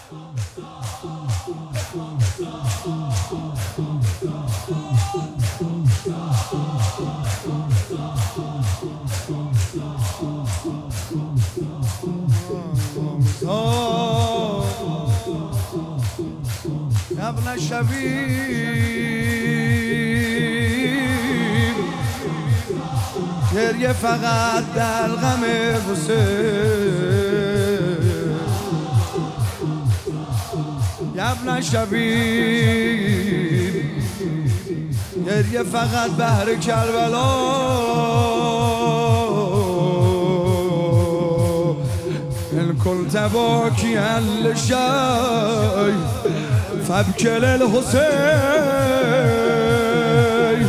ابن شبیب گریه فقط در غم حسین ابن شبیب گریه فقط بهر کربلا ان كنت باكيا لشيء فابكي للحسين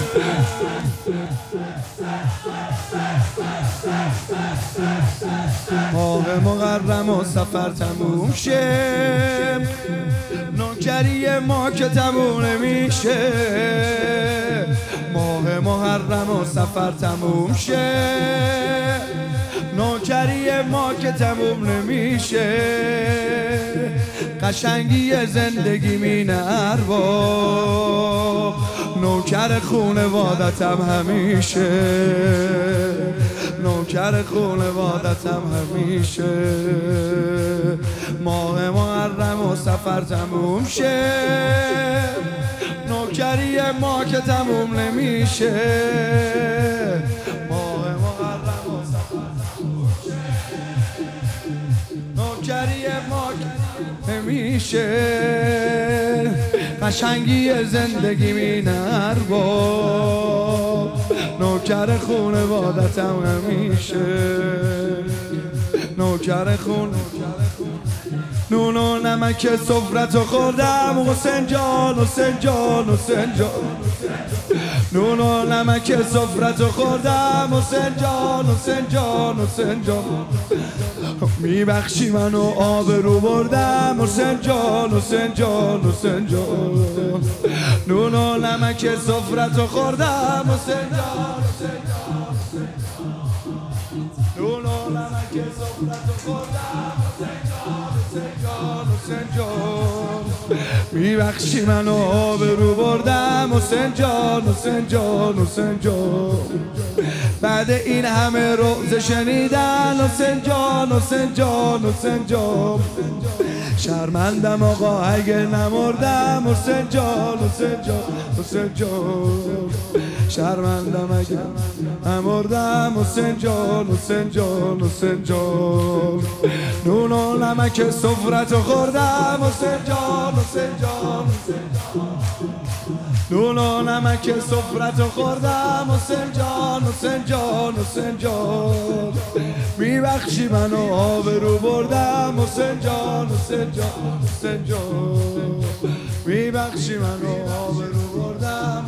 ماه محرم و سفر تموم شه نوکری ما که تموم نمیشه ماه محرم و سفر تموم شه نوکری ما که تموم نمیشه قشنگی زندگی مینه ارباب نوکر خونوادتم همیشه نوکر خونوادتم همیشه ماه محرم و سفر تموم شه نوکری ما که تموم نمیشه ماه محرم و سفر تموم شه نوکری ما که نمیشه قشنگی زندگی مینر با نوکر خونوادتم همیشه نوکر خون نون و نمک سفرتو خوردم حسین جان حسین جان حسین جان نون و نمک سفرتو خوردم حسین جان حسین جان حسین جان میبخشی منو آبرو بردم حسین جان حسین جان حسین جان نون و نمک سفرتو خوردم حسین جان حسین جان نون و نمک سفرتو خوردم حسین جان حسین جان حسین جان میبخشی منو آبرو بردم حسین جان حسین جان حسین جان بعد این همه روز شنیدن حسین جان حسین جان حسین جان شرمندم آقا اگه نمردم حسین جان حسین جان حسین جان شرمندم اگه نمردم حسین جان حسین جان حسین جان نون و نمک سفرتو خوردم حسین جان حسین جان نون و نمک سفرتو خوردم حسین جان حسین جان حسین جان میبخشی منو آبرو بردم حسین جان حسین جان حسین جان میبخشی منو آبرو بردم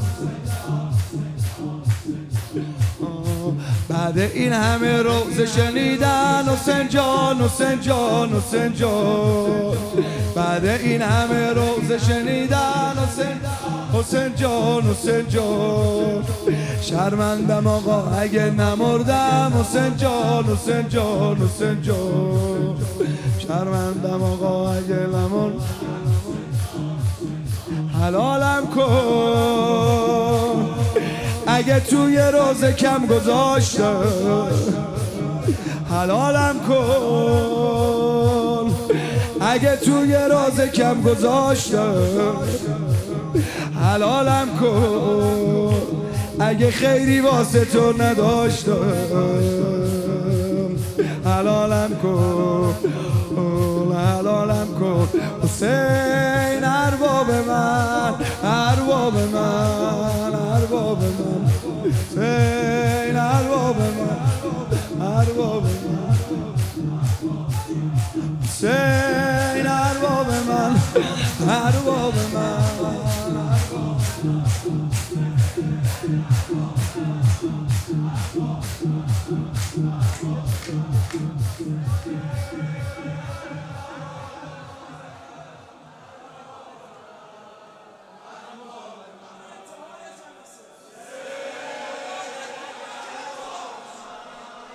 بعد این همه روز شنیدن حسین جان حسین جان حسین جان بعد این همه روز شنیدن حسین جان حسین جان شرمندم آقا اگه نمردم حسین جان حسین جان حسین جان شرمندم آقا اگه نمردم حلالم کن اگه توی روز کم گذاشتم حلالم کن اگه توی روز کم گذاشتم حلالم کن اگه خیری واسه تو نداشتم حلالم کن حلالم کن حسین ارباب من ارباب من ارباب من حسین ارباب من ارباب من حسین ارباب من ارباب من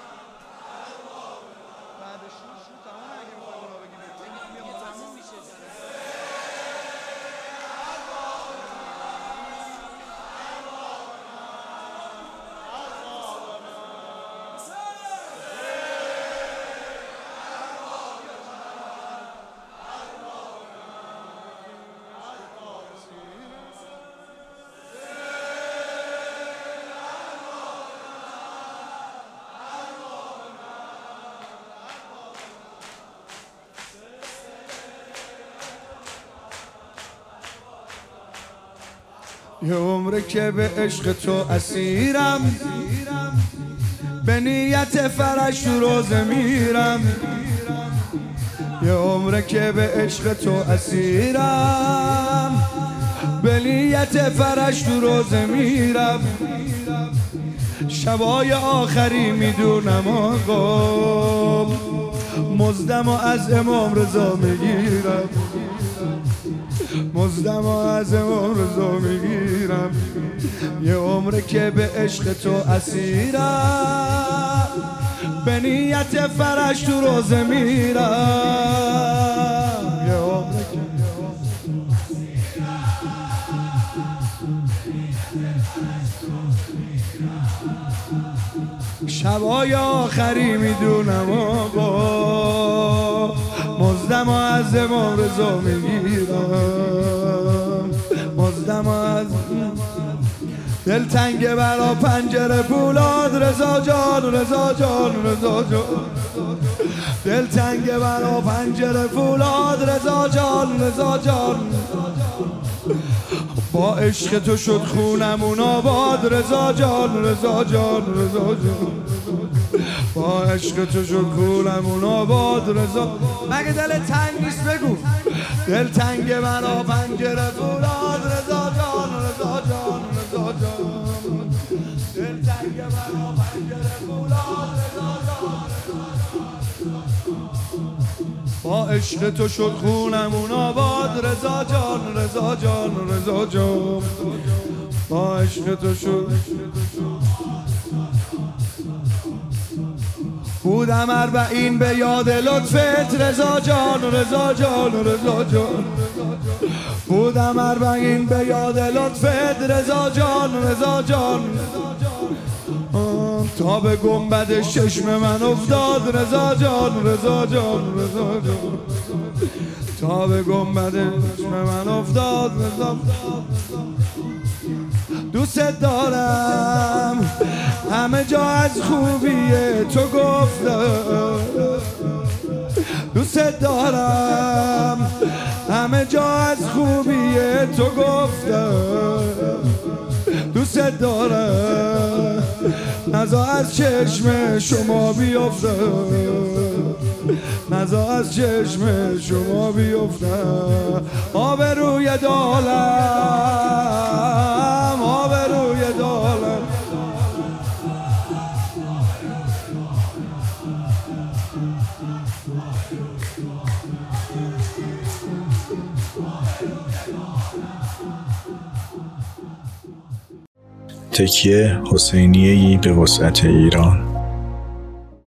بعدش رو تمام اگه میخوای اونا بگی تموم میشه یه عمره که به عشق تو اسیرم، به نیت فرش تو روزه میرم. یه عمره که به عشق تو اسیرم، به نیت فرش تو روزه میرم. شبای آخری میدونم آقا، مزدم از امام رضا میگیرم، مزدم از امام رضا میگیرم. یه عمره که به عشق تو اسیرم، به نیت فرش تو روزه میرم. یه عمره که شبای آخری میدونم آقا، مزدم از امام رضا میگیرم، مزدم از دلتنگ برا پنجره پولاد رضا جان، رضا جان، رضا جان. دلتنگ برا پنجره پولاد رضا جان، رضا جان. با عشق تو شد خونمون آباد رضا جان، رضا جان، رضا جان. با عشق تو شد خونمون آباد رضا. مگه دل تنگ نیست بگو؟ دل تنگ برا پنجره پولاد رضا جان، رضا جان، رضا جان. دل تنگ برا پنجره پولاد رضا جان. با عشق تو شد خونمون آباد رضا جان، رضا جان، رضا جان. با عشق تو شد. بودم 40 به یاد لطفت رضا جان، رضا جان، رضا جان. بودم 40 به یاد لطفت رضا جان، رضا جان. تا به گنبد چشم من افتاد رضا جان، رضا جان، رضا جان. تا به گنبد چشم من افتاد رضا. دوست دارم همه جا از خوبی تو گفتم، دوست دارم همه جا از خوبی تو گفتم. دوست دارم نزا از چشم شما بیفتم، نزا از چشم شما بیفتم. آبروی دالم، آبروی دالم. تکیه حسینیه‌ای به وسعت ایران.